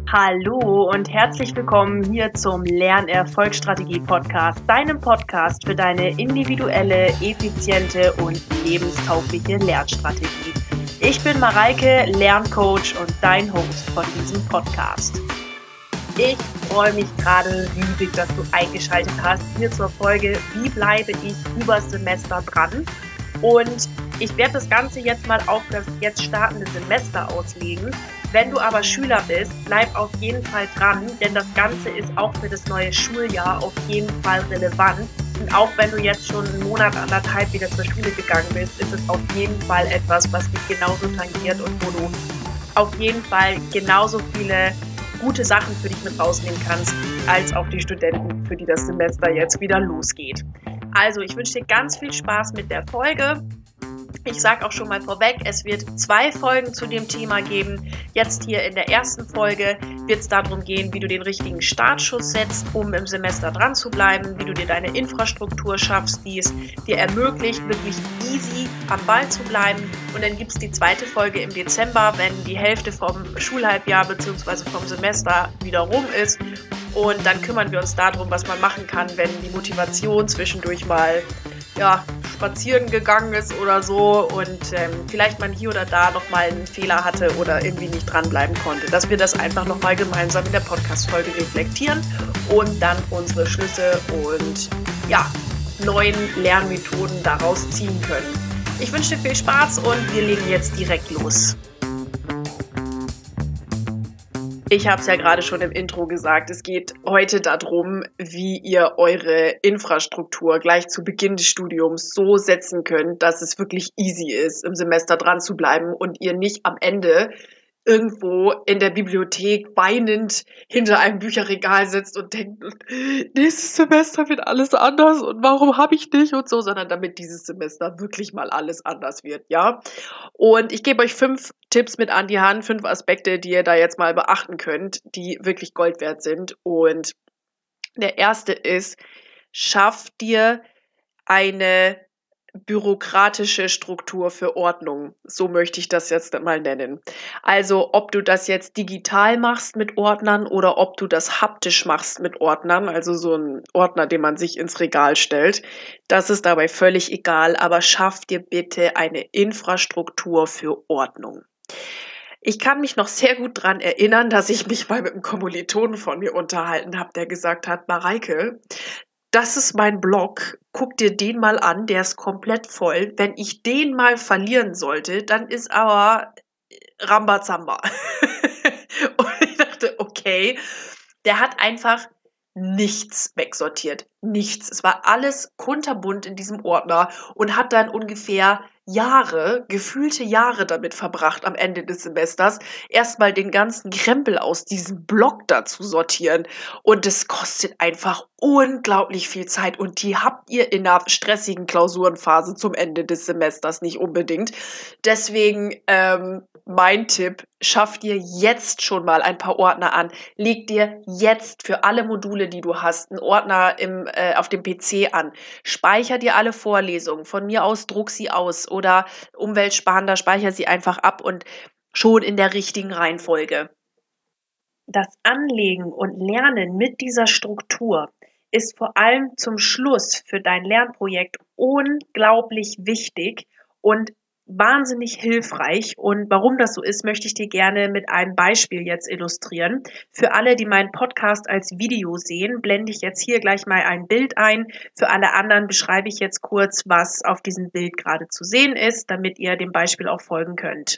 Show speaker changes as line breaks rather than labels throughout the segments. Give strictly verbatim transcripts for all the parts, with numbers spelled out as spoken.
Hallo und herzlich willkommen hier zum Lernerfolgsstrategie-Podcast, deinem Podcast für deine individuelle, effiziente und lebenstaugliche Lernstrategie. Ich bin Mareike, Lerncoach und dein Host von diesem Podcast. Ich freue mich gerade riesig, dass du eingeschaltet hast hier zur Folge Wie bleibe ich übers Semester dran? Und ich werde das Ganze jetzt mal auf das jetzt startende Semester auslegen. Wenn du aber Schüler bist, bleib auf jeden Fall dran, denn das Ganze ist auch für das neue Schuljahr auf jeden Fall relevant. Und auch wenn du jetzt schon einen Monat, anderthalb wieder zur Schule gegangen bist, ist es auf jeden Fall etwas, was dich genauso tangiert und wo du auf jeden Fall genauso viele gute Sachen für dich mit rausnehmen kannst, als auch die Studenten, für die das Semester jetzt wieder losgeht. Also, ich wünsche dir ganz viel Spaß mit der Folge. Ich sage auch schon mal vorweg, es wird zwei Folgen zu dem Thema geben. Jetzt hier in der ersten Folge wird es darum gehen, wie du den richtigen Startschuss setzt, um im Semester dran zu bleiben, wie du dir deine Infrastruktur schaffst, die es dir ermöglicht, wirklich easy am Ball zu bleiben. Und dann gibt es die zweite Folge im Dezember, wenn die Hälfte vom Schulhalbjahr bzw. vom Semester wieder rum ist. Und dann kümmern wir uns darum, was man machen kann, wenn die Motivation zwischendurch mal ja, spazieren gegangen ist oder so und ähm, vielleicht man hier oder da nochmal einen Fehler hatte oder irgendwie nicht dranbleiben konnte. Dass wir das einfach nochmal gemeinsam in der Podcast-Folge reflektieren und dann unsere Schlüsse und ja, neuen Lernmethoden daraus ziehen können. Ich wünsche dir viel Spaß und wir legen jetzt direkt los. Ich habe es ja gerade schon im Intro gesagt, es geht heute darum, wie ihr eure Infrastruktur gleich zu Beginn des Studiums so setzen könnt, dass es wirklich easy ist, im Semester dran zu bleiben und ihr nicht am Ende irgendwo in der Bibliothek weinend hinter einem Bücherregal sitzt und denkt, nächstes Semester wird alles anders und warum habe ich nicht und so, sondern damit dieses Semester wirklich mal alles anders wird, ja. Und ich gebe euch fünf Tipps mit an die Hand, fünf Aspekte, die ihr da jetzt mal beachten könnt, die wirklich Gold wert sind. Und der erste ist, schaff dir eine bürokratische Struktur für Ordnung. So möchte ich das jetzt mal nennen. Also ob du das jetzt digital machst mit Ordnern oder ob du das haptisch machst mit Ordnern, also so ein Ordner, den man sich ins Regal stellt, das ist dabei völlig egal, aber schaff dir bitte eine Infrastruktur für Ordnung. Ich kann mich noch sehr gut daran erinnern, dass ich mich mal mit einem Kommilitonen von mir unterhalten habe, der gesagt hat, Mareike, das ist mein Blog, guck dir den mal an, der ist komplett voll. Wenn ich den mal verlieren sollte, dann ist aber Rambazamba. Und ich dachte, okay, der hat einfach nichts wegsortiert. Nichts. Es war alles kunterbunt in diesem Ordner und hat dann ungefähr Jahre, gefühlte Jahre damit verbracht, am Ende des Semesters erstmal den ganzen Krempel aus diesem Block da zu sortieren. Und es kostet einfach unglaublich viel Zeit. Und die habt ihr in einer stressigen Klausurenphase zum Ende des Semesters nicht unbedingt. Deswegen ähm, mein Tipp, schaff dir jetzt schon mal ein paar Ordner an. Leg dir jetzt für alle Module, die du hast, einen Ordner im, äh, auf dem P C an. Speicher dir alle Vorlesungen. Von mir aus druck sie aus oder umweltsparender speicher sie einfach ab und schon in der richtigen Reihenfolge. Das Anlegen und Lernen mit dieser Struktur ist vor allem zum Schluss für dein Lernprojekt unglaublich wichtig und wahnsinnig hilfreich. Und warum das so ist, möchte ich dir gerne mit einem Beispiel jetzt illustrieren. Für alle, die meinen Podcast als Video sehen, blende ich jetzt hier gleich mal ein Bild ein. Für alle anderen beschreibe ich jetzt kurz, was auf diesem Bild gerade zu sehen ist, damit ihr dem Beispiel auch folgen könnt.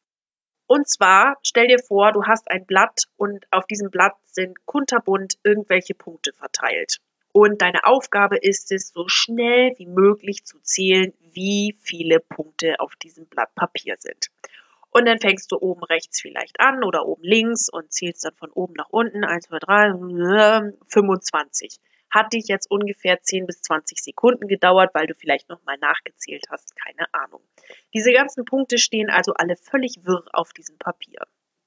Und zwar, stell dir vor, du hast ein Blatt und auf diesem Blatt sind kunterbunt irgendwelche Punkte verteilt. Und deine Aufgabe ist es, so schnell wie möglich zu zählen, wie viele Punkte auf diesem Blatt Papier sind. Und dann fängst du oben rechts vielleicht an oder oben links und zählst dann von oben nach unten, eins, zwei, drei, fünfundzwanzig. Hat dich jetzt ungefähr zehn bis zwanzig Sekunden gedauert, weil du vielleicht nochmal nachgezählt hast, keine Ahnung. Diese ganzen Punkte stehen also alle völlig wirr auf diesem Papier.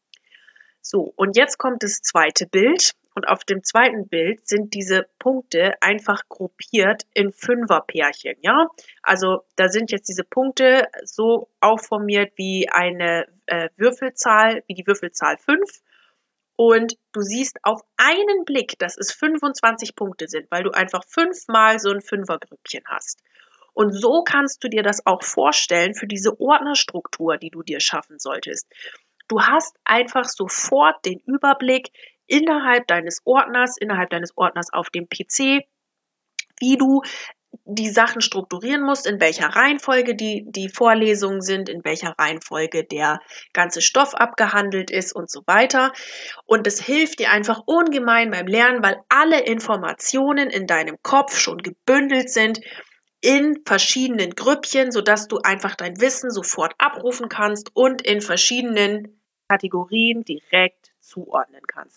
So, und jetzt kommt das zweite Bild. Und auf dem zweiten Bild sind diese Punkte einfach gruppiert in Fünferpärchen, ja? Also da sind jetzt diese Punkte so aufformiert wie eine äh, Würfelzahl, wie die Würfelzahl fünf. Und du siehst auf einen Blick, dass es fünfundzwanzig Punkte sind, weil du einfach fünfmal so ein Fünfergrüppchen hast. Und so kannst du dir das auch vorstellen für diese Ordnerstruktur, die du dir schaffen solltest. Du hast einfach sofort den Überblick innerhalb deines Ordners, innerhalb deines Ordners auf dem P C, wie du die Sachen strukturieren musst, in welcher Reihenfolge die, die Vorlesungen sind, in welcher Reihenfolge der ganze Stoff abgehandelt ist und so weiter. Und es hilft dir einfach ungemein beim Lernen, weil alle Informationen in deinem Kopf schon gebündelt sind in verschiedenen Grüppchen, sodass du einfach dein Wissen sofort abrufen kannst und in verschiedenen Kategorien direkt zuordnen kannst.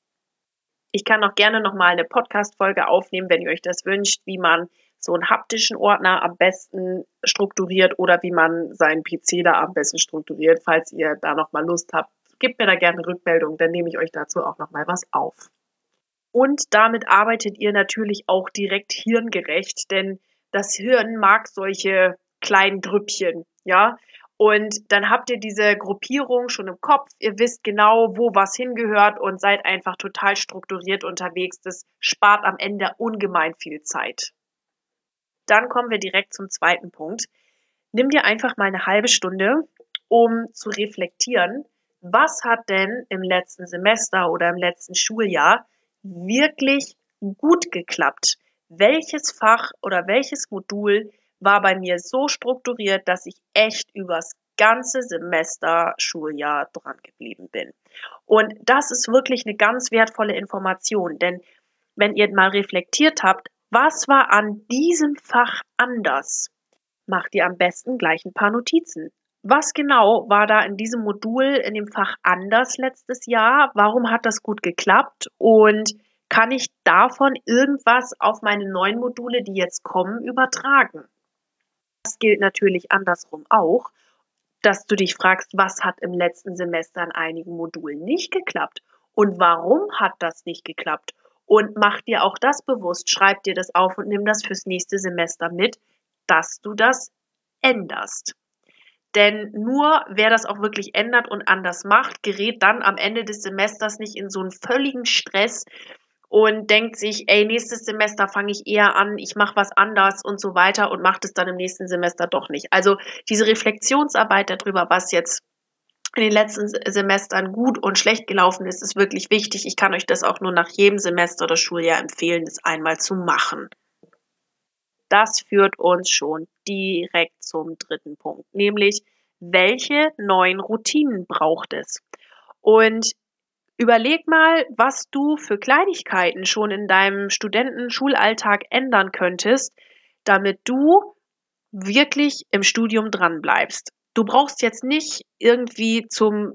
Ich kann auch gerne nochmal eine Podcast-Folge aufnehmen, wenn ihr euch das wünscht, wie man so einen haptischen Ordner am besten strukturiert oder wie man seinen P C da am besten strukturiert. Falls ihr da nochmal Lust habt, gebt mir da gerne Rückmeldung, dann nehme ich euch dazu auch nochmal was auf. Und damit arbeitet ihr natürlich auch direkt hirngerecht, denn das Hirn mag solche kleinen Grüppchen, ja. Und dann habt ihr diese Gruppierung schon im Kopf. Ihr wisst genau, wo was hingehört und seid einfach total strukturiert unterwegs. Das spart am Ende ungemein viel Zeit. Dann kommen wir direkt zum zweiten Punkt. Nimm dir einfach mal eine halbe Stunde, um zu reflektieren, was hat denn im letzten Semester oder im letzten Schuljahr wirklich gut geklappt? Welches Fach oder welches Modul war bei mir so strukturiert, dass ich echt übers ganze Semester, Schuljahr dran geblieben bin? Und das ist wirklich eine ganz wertvolle Information, denn wenn ihr mal reflektiert habt, was war an diesem Fach anders? Macht ihr am besten gleich ein paar Notizen. Was genau war da in diesem Modul, in dem Fach anders letztes Jahr? Warum hat das gut geklappt? Und kann ich davon irgendwas auf meine neuen Module, die jetzt kommen, übertragen? Das gilt natürlich andersrum auch, dass du dich fragst, was hat im letzten Semester in einigen Modulen nicht geklappt? Und warum hat das nicht geklappt? Und mach dir auch das bewusst, schreib dir das auf und nimm das fürs nächste Semester mit, dass du das änderst. Denn nur wer das auch wirklich ändert und anders macht, gerät dann am Ende des Semesters nicht in so einen völligen Stress und denkt sich, ey, nächstes Semester fange ich eher an, ich mache was anders und so weiter und macht es dann im nächsten Semester doch nicht. Also diese Reflexionsarbeit darüber, was jetzt in den letzten Semestern gut und schlecht gelaufen ist, ist wirklich wichtig. Ich kann euch das auch nur nach jedem Semester oder Schuljahr empfehlen, das einmal zu machen. Das führt uns schon direkt zum dritten Punkt, nämlich welche neuen Routinen braucht es? Und überleg mal, was du für Kleinigkeiten schon in deinem Studenten-Schulalltag ändern könntest, damit du wirklich im Studium dran bleibst. Du brauchst jetzt nicht irgendwie zum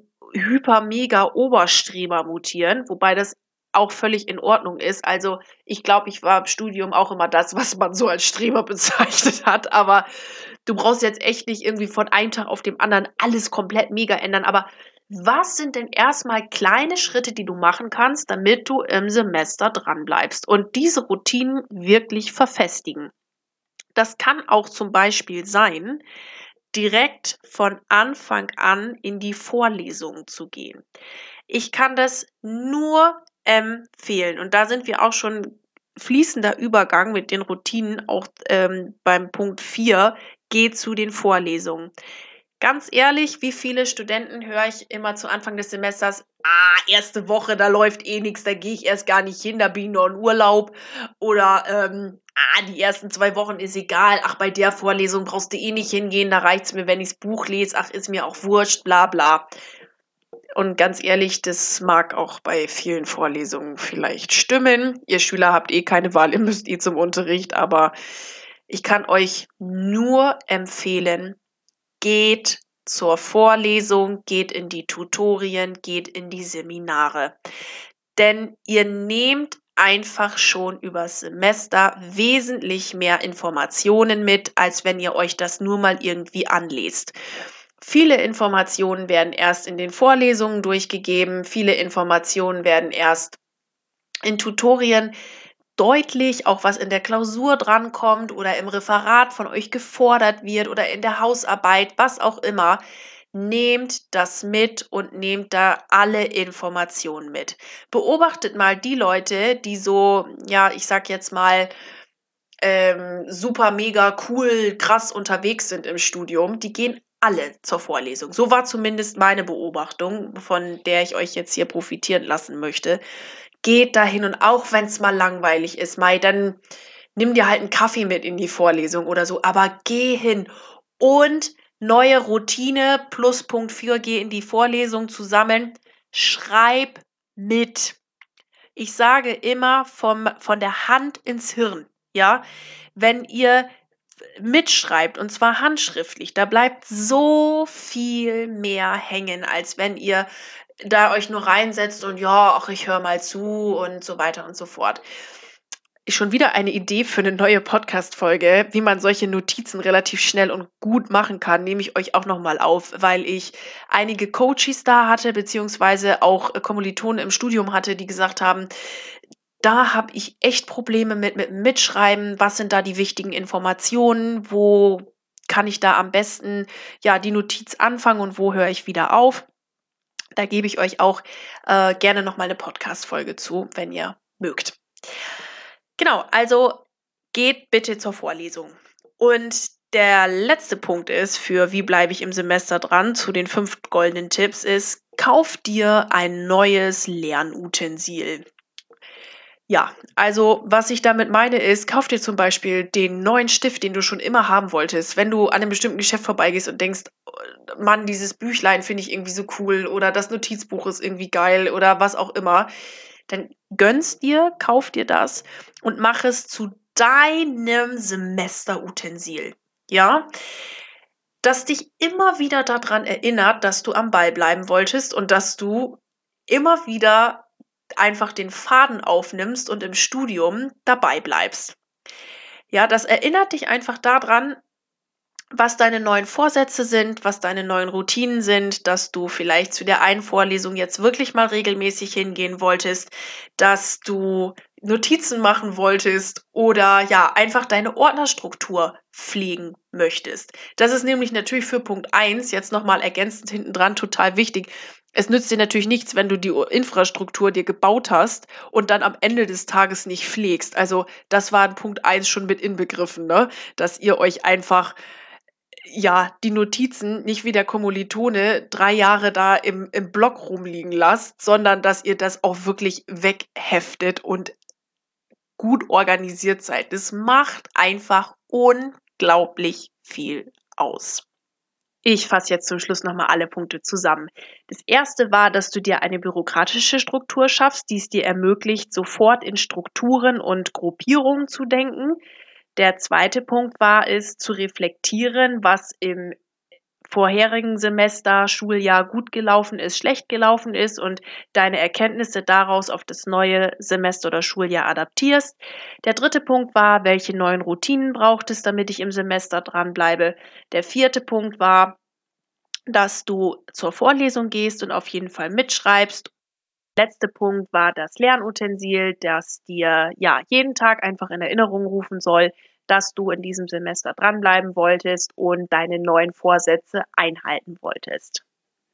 Hyper-Mega-Oberstreber mutieren, wobei das auch völlig in Ordnung ist. Also ich glaube, ich war im Studium auch immer das, was man so als Streber bezeichnet hat, aber du brauchst jetzt echt nicht irgendwie von einem Tag auf den anderen alles komplett mega ändern. Aber was sind denn erstmal kleine Schritte, die du machen kannst, damit du im Semester dran bleibst und diese Routinen wirklich verfestigen? Das kann auch zum Beispiel sein, direkt von Anfang an in die Vorlesungen zu gehen. Ich kann das nur empfehlen und da sind wir auch schon fließender Übergang mit den Routinen, auch ähm, beim Punkt vier, geh zu den Vorlesungen. Ganz ehrlich, wie viele Studenten höre ich immer zu Anfang des Semesters, ah, erste Woche, da läuft eh nichts, da gehe ich erst gar nicht hin, da bin ich nur in Urlaub. Oder, ähm, ah, die ersten zwei Wochen ist egal, ach, bei der Vorlesung brauchst du eh nicht hingehen, da reicht's mir, wenn ich's Buch lese, ach, ist mir auch wurscht, bla bla. Und ganz ehrlich, das mag auch bei vielen Vorlesungen vielleicht stimmen. Ihr Schüler habt eh keine Wahl, ihr müsst eh zum Unterricht, aber ich kann euch nur empfehlen, geht zur Vorlesung, geht in die Tutorien, geht in die Seminare. Denn ihr nehmt einfach schon übers Semester wesentlich mehr Informationen mit, als wenn ihr euch das nur mal irgendwie anlest. Viele Informationen werden erst in den Vorlesungen durchgegeben, viele Informationen werden erst in Tutorien deutlich, auch was in der Klausur drankommt oder im Referat von euch gefordert wird oder in der Hausarbeit, was auch immer. nehmt das mit und nehmt da alle Informationen mit. Beobachtet mal die Leute, die so, ja, ich sag jetzt mal, ähm, super, mega, cool, krass unterwegs sind im Studium. Die gehen alle zur Vorlesung. So war zumindest meine Beobachtung, von der ich euch jetzt hier profitieren lassen möchte. Geht dahin und auch wenn es mal langweilig ist, Mai, dann nimm dir halt einen Kaffee mit in die Vorlesung oder so, aber geh hin. Und neue Routine, Pluspunkt für geh in die Vorlesung zusammen, schreib mit. Ich sage immer vom, von der Hand ins Hirn, ja. Wenn ihr mitschreibt und zwar handschriftlich, da bleibt so viel mehr hängen, als wenn ihr da euch nur reinsetzt und ja, ach, ich höre mal zu und so weiter und so fort. Ist schon wieder eine Idee für eine neue Podcast-Folge, wie man solche Notizen relativ schnell und gut machen kann, nehme ich euch auch nochmal auf, weil ich einige Coaches da hatte, beziehungsweise auch Kommilitonen im Studium hatte, die gesagt haben, da habe ich echt Probleme mit, mit dem Mitschreiben. Was sind da die wichtigen Informationen? Wo kann ich da am besten ja die Notiz anfangen und wo höre ich wieder auf? Da gebe ich euch auch äh, gerne nochmal eine Podcast-Folge zu, wenn ihr mögt. Genau, also geht bitte zur Vorlesung. Und der letzte Punkt ist für wie bleibe ich im Semester dran zu den fünf goldenen Tipps ist, kauf dir ein neues Lernutensil. Ja, also was ich damit meine ist, kauf dir zum Beispiel den neuen Stift, den du schon immer haben wolltest. Wenn du an einem bestimmten Geschäft vorbeigehst und denkst, Mann, dieses Büchlein finde ich irgendwie so cool oder das Notizbuch ist irgendwie geil oder was auch immer, dann gönn's dir, kauf dir das und mach es zu deinem Semesterutensil. Ja, das dich immer wieder daran erinnert, dass du am Ball bleiben wolltest und dass du immer wieder einfach den Faden aufnimmst und im Studium dabei bleibst. Ja, das erinnert dich einfach daran, was deine neuen Vorsätze sind, was deine neuen Routinen sind, dass du vielleicht zu der einen Vorlesung jetzt wirklich mal regelmäßig hingehen wolltest, dass du Notizen machen wolltest oder ja, einfach deine Ordnerstruktur pflegen möchtest. Das ist nämlich natürlich für Punkt eins jetzt nochmal ergänzend hinten dran total wichtig. Es nützt dir natürlich nichts, wenn du die Infrastruktur dir gebaut hast und dann am Ende des Tages nicht pflegst. Also das war in Punkt eins schon mit inbegriffen, ne? Dass ihr euch einfach ja, die Notizen nicht wie der Kommilitone drei Jahre da im, im Block rumliegen lasst, sondern dass ihr das auch wirklich wegheftet und gut organisiert seid. Das macht einfach unglaublich viel aus. Ich fasse jetzt zum Schluss nochmal alle Punkte zusammen. Das erste war, dass du dir eine bürokratische Struktur schaffst, die es dir ermöglicht, sofort in Strukturen und Gruppierungen zu denken. Der zweite Punkt war es, zu reflektieren, was im vorherigen Semester, Schuljahr gut gelaufen ist, schlecht gelaufen ist und deine Erkenntnisse daraus auf das neue Semester oder Schuljahr adaptierst. Der dritte Punkt war, welche neuen Routinen braucht es, damit ich im Semester dranbleibe. Der vierte Punkt war, dass du zur Vorlesung gehst und auf jeden Fall mitschreibst. Der letzte Punkt war das Lernutensil, das dir ja jeden Tag einfach in Erinnerung rufen soll, dass du in diesem Semester dranbleiben wolltest und deine neuen Vorsätze einhalten wolltest.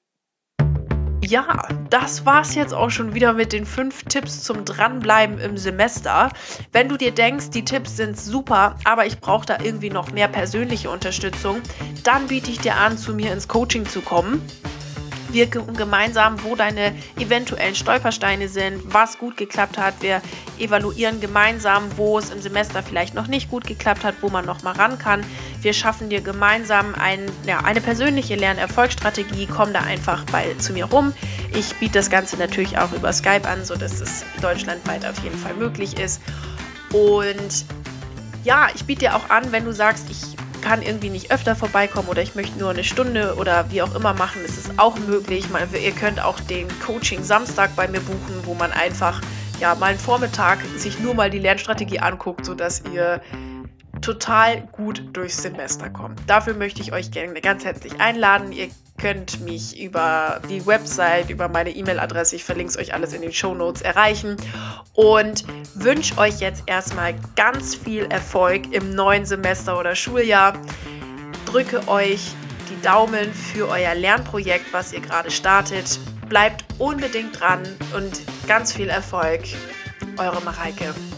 Ja, das war's jetzt auch schon wieder mit den fünf Tipps zum Dranbleiben im Semester. Wenn du dir denkst, die Tipps sind super, aber ich brauche da irgendwie noch mehr persönliche Unterstützung, dann biete ich dir an, zu mir ins Coaching zu kommen. Wir gucken gemeinsam, wo deine eventuellen Stolpersteine sind, was gut geklappt hat. Wir evaluieren gemeinsam, wo es im Semester vielleicht noch nicht gut geklappt hat, wo man noch mal ran kann. Wir schaffen dir gemeinsam ein, ja, eine persönliche Lernerfolgsstrategie. Komm da einfach bei, zu mir rum. Ich biete das Ganze natürlich auch über Skype an, sodass es deutschlandweit auf jeden Fall möglich ist. Und ja, ich biete dir auch an, wenn du sagst, ich kann irgendwie nicht öfter vorbeikommen oder ich möchte nur eine Stunde oder wie auch immer machen, ist es auch möglich. Man, ihr könnt auch den Coaching Samstag bei mir buchen, wo man einfach ja mal einen Vormittag sich nur mal die Lernstrategie anguckt, sodass ihr total gut durchs Semester kommt. Dafür möchte ich euch gerne ganz herzlich einladen. Ihr könnt mich über die Website, über meine E-Mail-Adresse, ich verlinke es euch alles in den Shownotes, erreichen und wünsche euch jetzt erstmal ganz viel Erfolg im neuen Semester oder Schuljahr. Drücke euch die Daumen für euer Lernprojekt, was ihr gerade startet. Bleibt unbedingt dran und ganz viel Erfolg. Eure Mareike.